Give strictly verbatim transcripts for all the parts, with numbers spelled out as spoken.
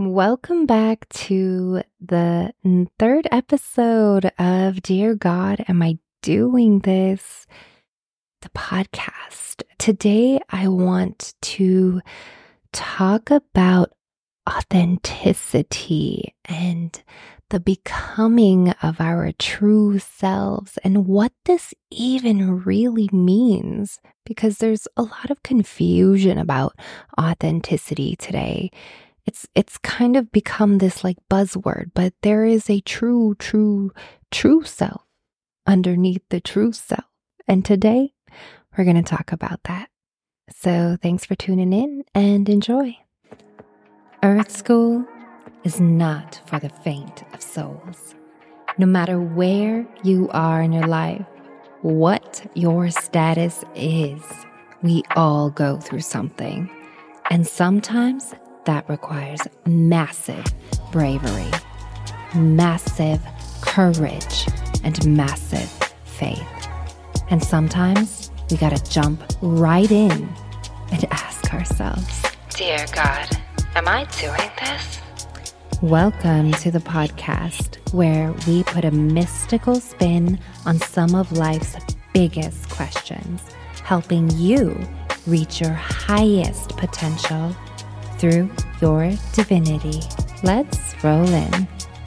Welcome back to the third episode of Dear God, Am I Doing This? The podcast. Today, I want to talk about authenticity and the becoming of our true selves and what this even really means, because there's a lot of confusion about authenticity today. It's it's kind of become this like buzzword, but there is a true, true, true self underneath the true self. And today, we're going to talk about that. So thanks for tuning in and enjoy. Earth School is not for the faint of souls. No matter where you are in your life, what your status is, we all go through something. And sometimes that requires massive bravery, massive courage, and massive faith. And sometimes we gotta jump right in and ask ourselves, Dear God, am I doing this? Welcome to the podcast where we put a mystical spin on some of life's biggest questions, helping you reach your highest potential through your divinity. Let's roll in.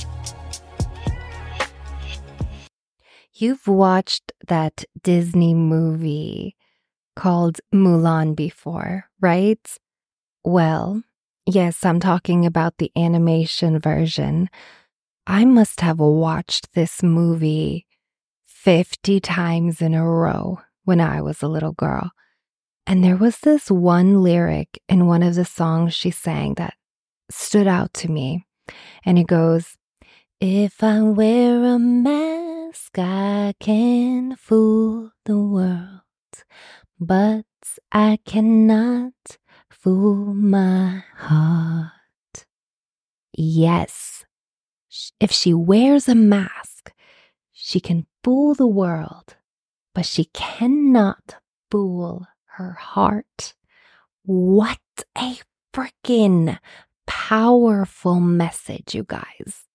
You've watched that Disney movie called Mulan before, right? Well, yes, I'm talking about the animation version. I must have watched this movie fifty times in a row when I was a little girl. And there was this one lyric in one of the songs she sang that stood out to me. And it goes, if I wear a mask, I can fool the world, but I cannot fool my heart. Yes, if she wears a mask, she can fool the world, but she cannot fool her heart. What a freaking powerful message, you guys.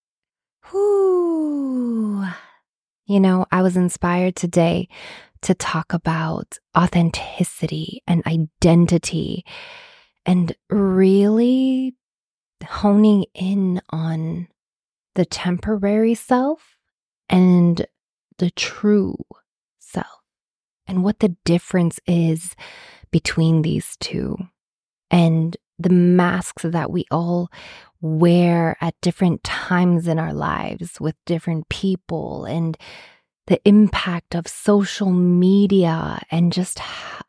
Whoo. You know, I was inspired today to talk about authenticity and identity and really honing in on the temporary self and the true self, and what the difference is between these two, and the masks that we all wear at different times in our lives with different people, and the impact of social media, and just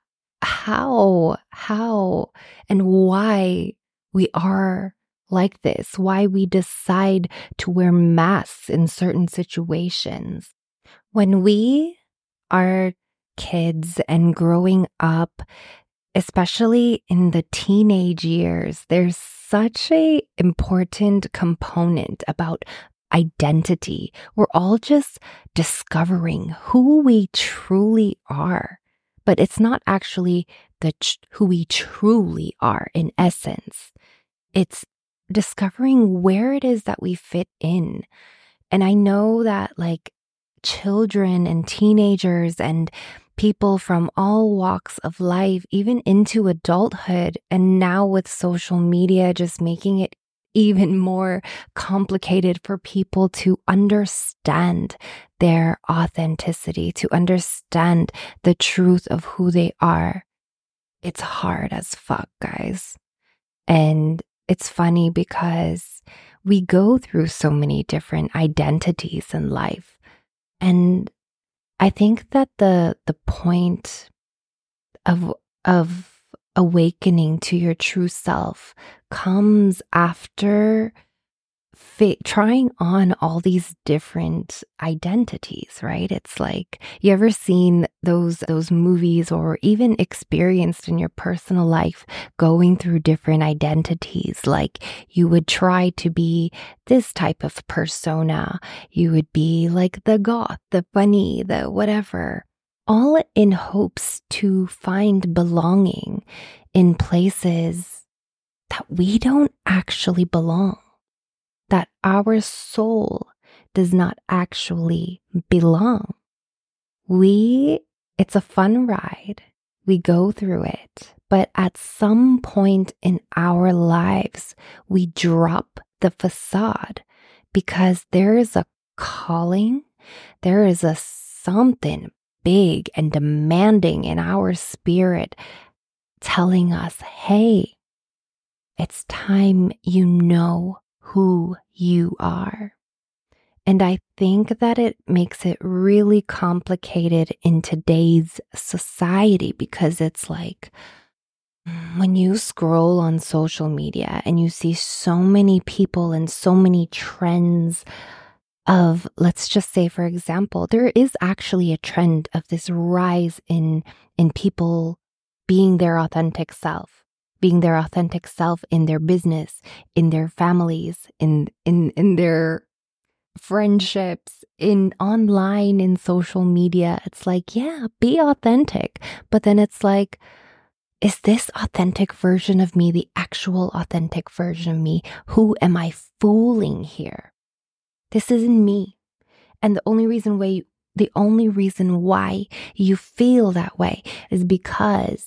how, how, and why we are like this, why we decide to wear masks in certain situations. When we are kids and growing up, especially in the teenage years, there's such a important component about identity. We're all just discovering who we truly are, but it's not actually the ch- who we truly are in essence. It's discovering where it is that we fit in. And I know that like children and teenagers and people from all walks of life, even into adulthood, and now with social media just making it even more complicated for people to understand their authenticity, to understand the truth of who they are. It's hard as fuck, guys. And it's funny because we go through so many different identities in life. And I think that the the point of of awakening to your true self comes after fa- trying on all these different identities, right? It's like, you ever seen those those movies or even experienced in your personal life going through different identities? Like you would try to be this type of persona. You would be like the goth, the funny, the whatever, all in hopes to find belonging in places that we don't actually belong, that our soul does not actually belong. We, it's a fun ride. We go through it, but at some point in our lives, we drop the facade because there is a calling, there is a something big and demanding in our spirit telling us, hey, it's time you know who you are. And I think that it makes it really complicated in today's society because it's like when you scroll on social media and you see so many people and so many trends of, let's just say, for example, there is actually a trend of this rise in, in people being their authentic self, being their authentic self in their business, in their families, in, in, in their friendships, in online, in social media. It's like, yeah, be authentic. But then it's like, is this authentic version of me the actual authentic version of me? Who am I fooling here? This isn't me. And the only reason why you, the only reason why you feel that way is because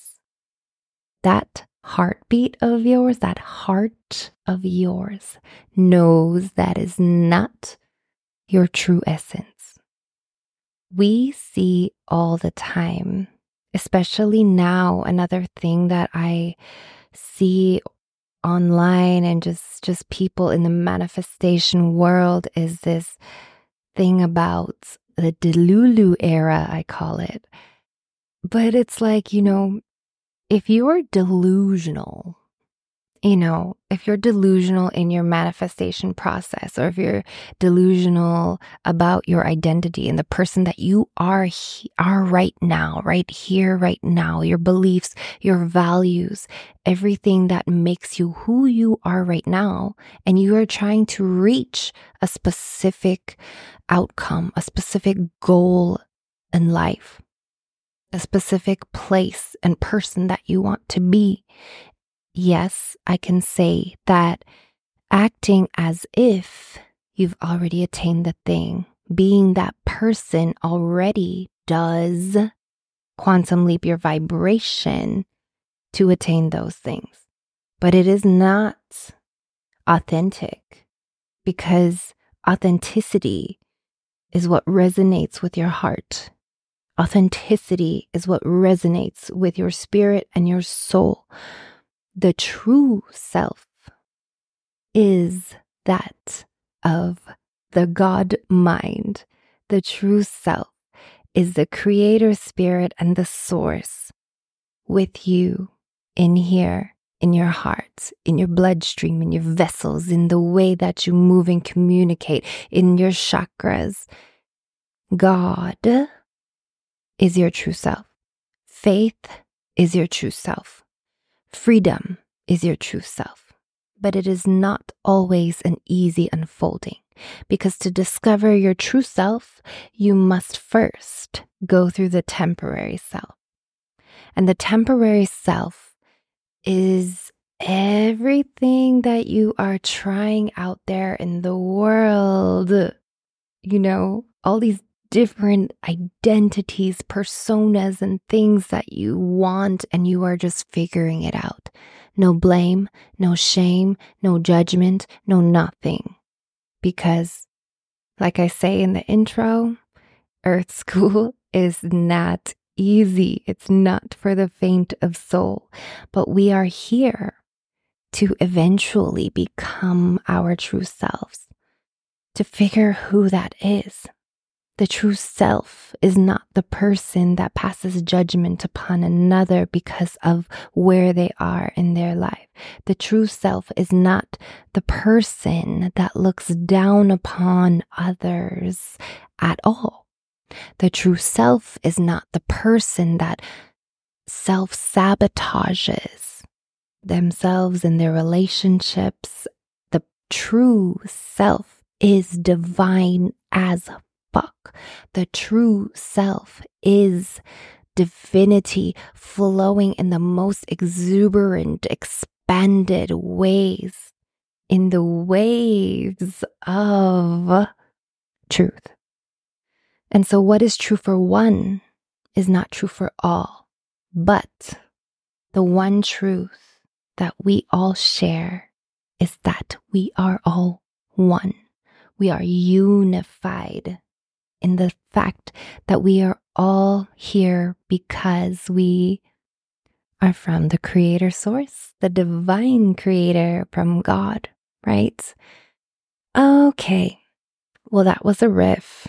that heartbeat of yours, that heart of yours knows that is not your true essence. We see all the time, especially now, another thing that I see online and just, just people in the manifestation world is this thing about the Delulu era, I call it. But it's like, you know, if you're delusional, you know, if you're delusional in your manifestation process, or if you're delusional about your identity and the person that you are, he, are right now, right here, right now, your beliefs, your values, everything that makes you who you are right now, and you are trying to reach a specific outcome, a specific goal in life, a specific place and person that you want to be. Yes, I can say that acting as if you've already attained the thing, being that person already does quantum leap your vibration to attain those things. But it is not authentic, because authenticity is what resonates with your heart. Authenticity is what resonates with your spirit and your soul. The true self is that of the God mind. The true self is the creator spirit and the source with you in here, in your heart, in your bloodstream, in your vessels, in the way that you move and communicate, in your chakras. God is your true self. Faith is your true self. Freedom is your true self, but it is not always an easy unfolding, because to discover your true self, you must first go through the temporary self. And the temporary self is everything that you are trying out there in the world. You know, all these different identities, personas, and things that you want, and you are just figuring it out. No blame, no shame, no judgment, no nothing. Because, like I say in the intro, Earth School is not easy. It's not for the faint of soul. But we are here to eventually become our true selves, to figure who that is. The true self is not the person that passes judgment upon another because of where they are in their life. The true self is not the person that looks down upon others at all. The true self is not the person that self-sabotages themselves in their relationships. The true self is divine as fuck. The true self is divinity flowing in the most exuberant, expansive expanded ways in the waves of truth. And so what is true for one is not true for all, but the one truth that we all share is that we are all one. We are unified in the fact that we are all here because we are from the creator source, the divine creator from God, right? Okay, well, that was a riff.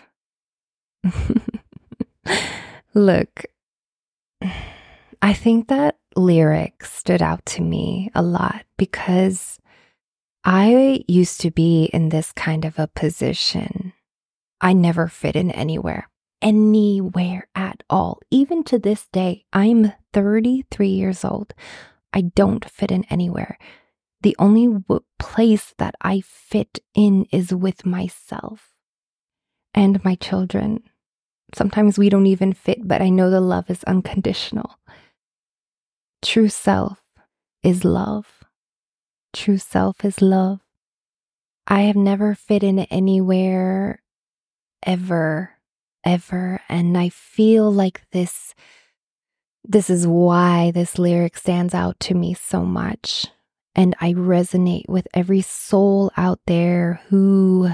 Look, I think that lyric stood out to me a lot because I used to be in this kind of a position. I never fit in anywhere, anywhere at all. Even to this day, I'm thirty-three years old. I don't fit in anywhere. The only w- place that I fit in is with myself and my children. Sometimes we don't even fit, but I know the love is unconditional. True self is love. True self is love. I have never fit in anywhere ever, ever. And I feel like this, this is why this lyric stands out to me so much. And I resonate with every soul out there who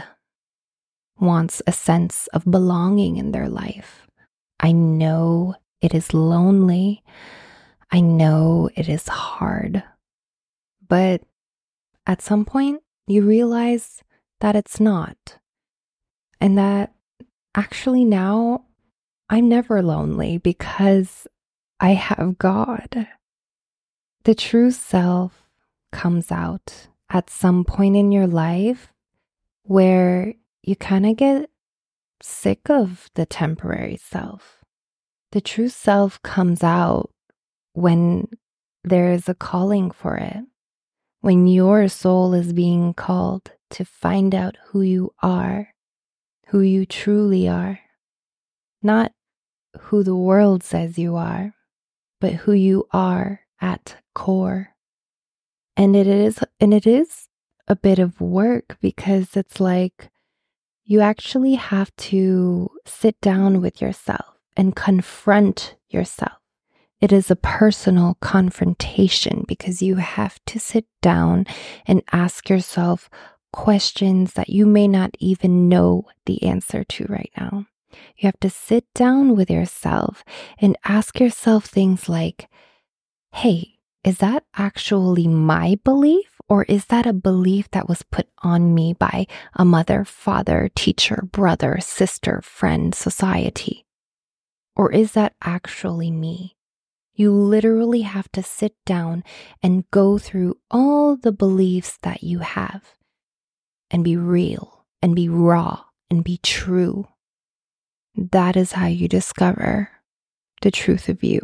wants a sense of belonging in their life. I know it is lonely. I know it is hard. But at some point, you realize that it's not. And that actually now I'm never lonely because I have God. The true self comes out at some point in your life where you kind of get sick of the temporary self. The true self comes out when there is a calling for it, when your soul is being called to find out who you are, who you truly are, not who the world says you are, but who you are at core. And it is, and it is a bit of work because it's like you actually have to sit down with yourself and confront yourself. It is a personal confrontation because you have to sit down and ask yourself questions that you may not even know the answer to right now. You have to sit down with yourself and ask yourself things like, hey, is that actually my belief? Or is that a belief that was put on me by a mother, father, teacher, brother, sister, friend, society? Or is that actually me? You literally have to sit down and go through all the beliefs that you have and be real and be raw and be true. That is how you discover the truth of you.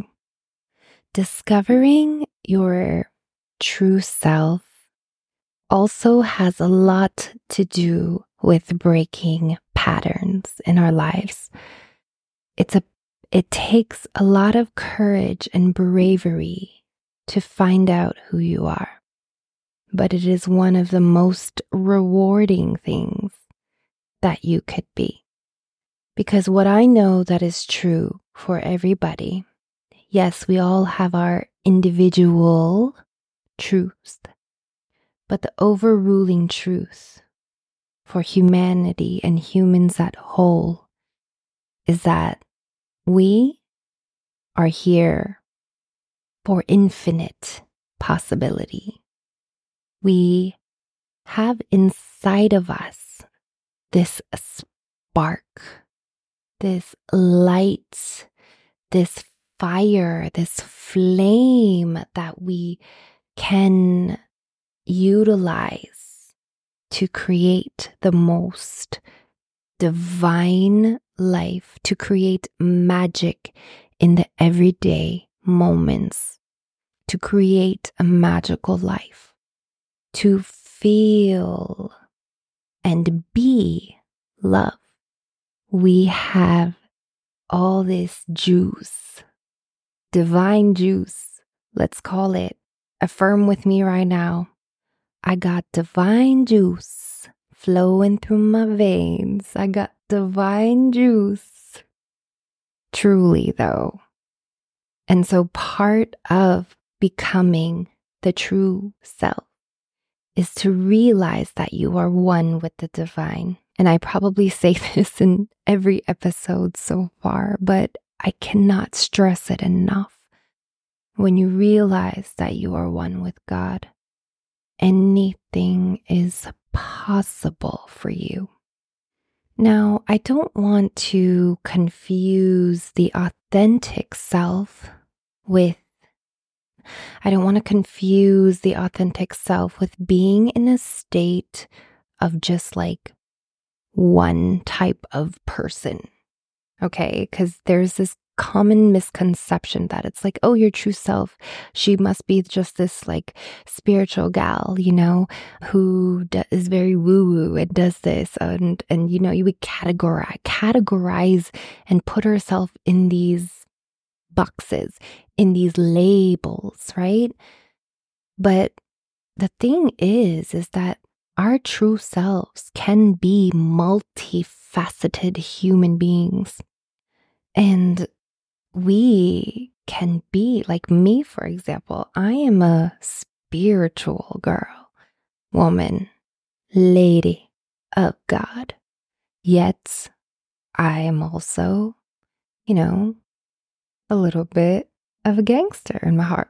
Discovering your true self also has a lot to do with breaking patterns in our lives. It's a It takes a lot of courage and bravery to find out who you are, but it is one of the most rewarding things that you could be. Because what I know that is true for everybody, yes, we all have our individual truths, but the overruling truth for humanity and humans at whole is that we are here for infinite possibility. We have inside of us this spark, this light, this fire, this flame that we can utilize to create the most divine life, to create magic in the everyday moments, to create a magical life, to feel and be love. We have all this juice, divine juice, let's call it, affirm with me right now. I got divine juice flowing through my veins. I got divine juice. Truly, though. And so part of becoming the true self is to realize that you are one with the divine. And I probably say this in every episode so far, but I cannot stress it enough. When you realize that you are one with God, anything is possible for you. Now, I don't want to confuse the authentic self with, I don't want to confuse the authentic self with being in a state of just like one type of person. Okay, because there's this common misconception that it's like, oh, your true self, she must be just this like spiritual gal, you know, who d- is very woo-woo and does this. And, and, you know, you would categorize, categorize and put herself in these boxes, in these labels, right? But the thing is, is that our true selves can be multifaceted human beings. And we can be, like me, for example, I am a spiritual girl, woman, lady of God. Yet I am also, you know, a little bit of a gangster in my heart,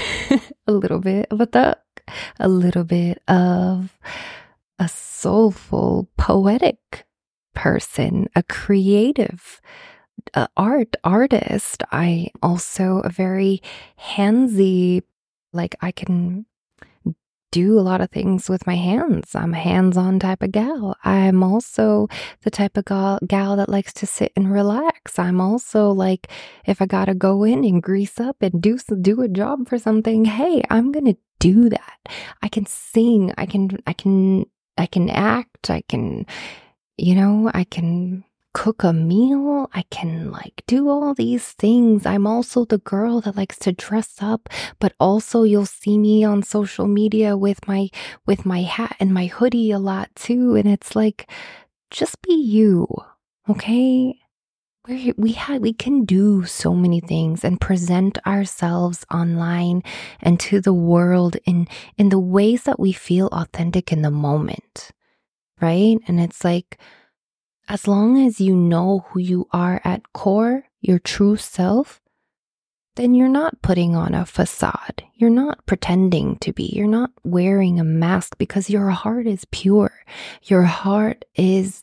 a little bit of a thug, a little bit of a soulful, poetic person, a creative uh, art artist. I also a very handsy, like I can do a lot of things with my hands. I'm a hands-on type of gal. I'm also the type of gal, gal that likes to sit and relax. I'm also like, if I gotta go in and grease up and do do a job for something, hey, I'm gonna do that. I can sing. I can. I can. I can act. I can. You know. I can cook a meal. I can like do all these things. I'm also the girl that likes to dress up, but also you'll see me on social media with my with my hat and my hoodie a lot too. And it's like, just be you, okay? We we had we can do so many things and present ourselves online and to the world in in the ways that we feel authentic in the moment, right? And it's like, as long as you know who you are at core, your true self, then you're not putting on a facade. You're not pretending to be. You're not wearing a mask because your heart is pure. Your heart is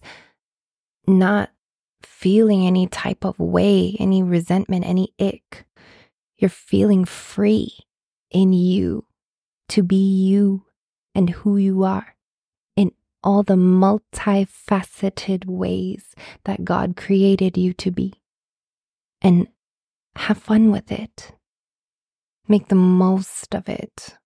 not feeling any type of way, any resentment, any ick. You're feeling free in you to be you and who you are. All the multifaceted ways that God created you to be. And have fun with it. Make the most of it.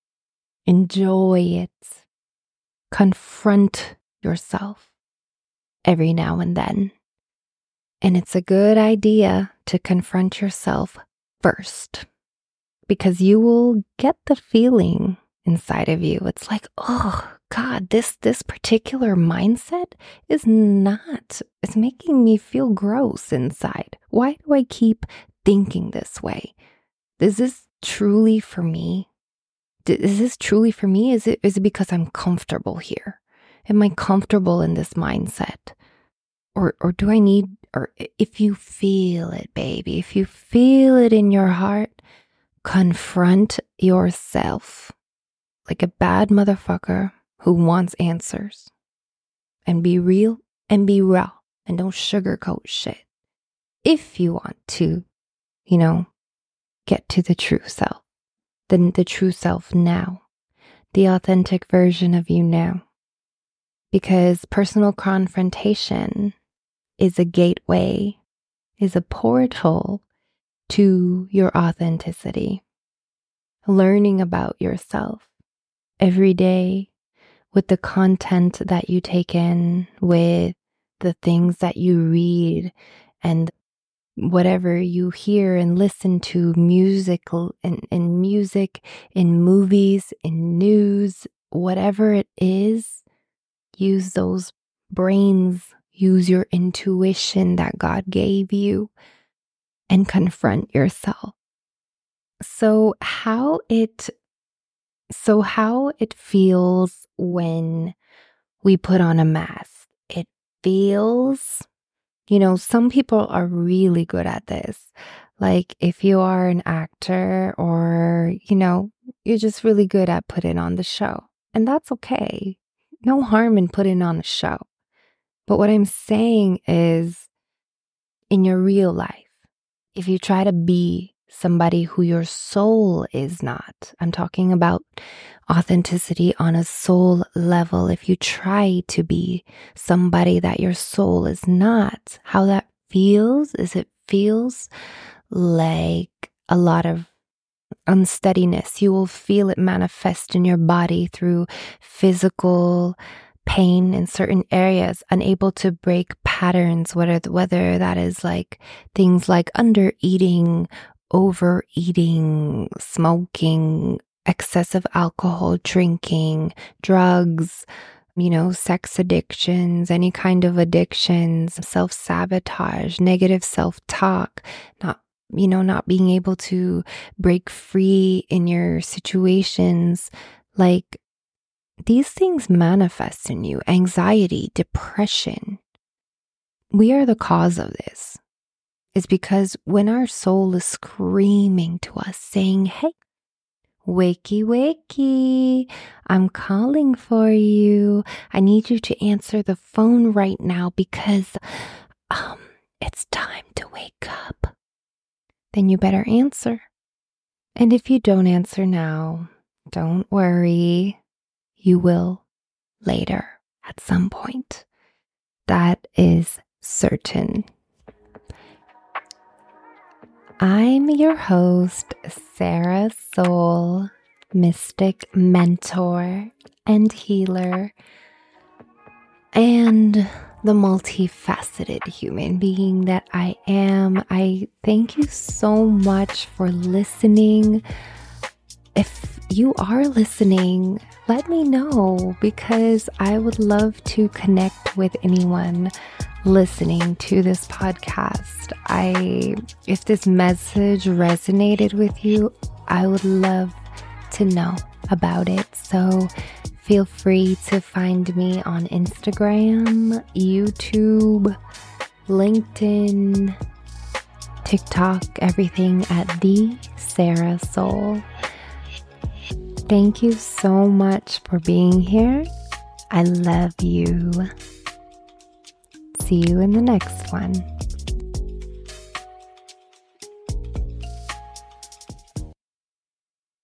Enjoy it. Confront yourself every now and then. And it's a good idea to confront yourself first, because you will get the feeling inside of you. It's like, oh, God, this this particular mindset is not, it's making me feel gross inside. Why do I keep thinking this way? Is this truly for me? Is this truly for me? Is it is it because I'm comfortable here? Am I comfortable in this mindset? Or or do I need, or if you feel it, baby, if you feel it in your heart, confront yourself like a bad motherfucker who wants answers, and be real and be raw and don't sugarcoat shit. If you want to, you know, get to the true self, then the true self now, the authentic version of you now, because personal confrontation is a gateway, is a portal to your authenticity. Learning about yourself every day, with the content that you take in, with the things that you read, and whatever you hear and listen to, musical and in music, in movies, in news, whatever it is, use those brains, use your intuition that God gave you, and confront yourself. So how it so how it feels when we put on a mask. It feels, you know, some people are really good at this. Like if you are an actor or, you know, you're just really good at putting on the show. And that's okay. No harm in putting on a show. But what I'm saying is, in your real life, if you try to be somebody who your soul is not, I'm talking about authenticity on a soul level. If you try to be somebody that your soul is not, how that feels is it feels like a lot of unsteadiness. You will feel it manifest in your body through physical pain in certain areas, unable to break patterns, whether whether that is like things like under eating, overeating, smoking, excessive alcohol drinking, drugs, you know, sex addictions, any kind of addictions, self-sabotage, negative self-talk, not, you know, not being able to break free in your situations. Like, these things manifest in you, anxiety, depression. We are the cause of this. It's because when our soul is screaming to us, saying, hey, wakey, wakey, I'm calling for you. I need you to answer the phone right now because um, it's time to wake up. Then you better answer. And if you don't answer now, don't worry. You will later at some point. That is certain. I'm your host, Sarah Soul, mystic mentor and healer, and the multifaceted human being that I am. I thank you so much for listening. If you are listening, let me know, because I would love to connect with anyone listening to this podcast. I, if this message resonated with you, I would love to know about it. So feel free to find me on Instagram, YouTube, LinkedIn, TikTok, everything at The Sarah Soul. Thank you so much for being here. I love you. See you in the next one.